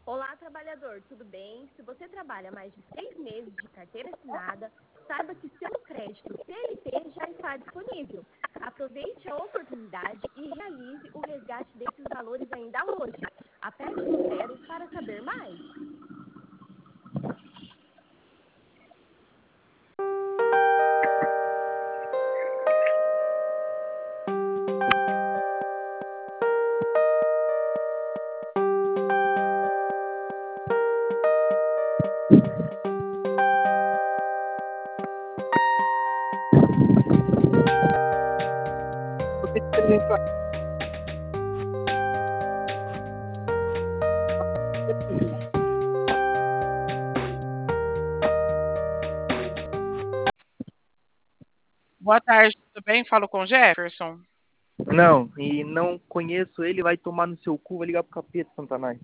Olá, trabalhador, tudo bem? Se você trabalha mais de 6 meses de carteira assinada, saiba que seu crédito CLT já está disponível. Aproveite a oportunidade e realize o resgate desses valores ainda hoje. Aperte no 0 para saber mais. Boa tarde, tudo bem? Falo com o Jefferson. Não, e não conheço ele, vai tomar no seu cu, vai ligar pro capeta, Satanás.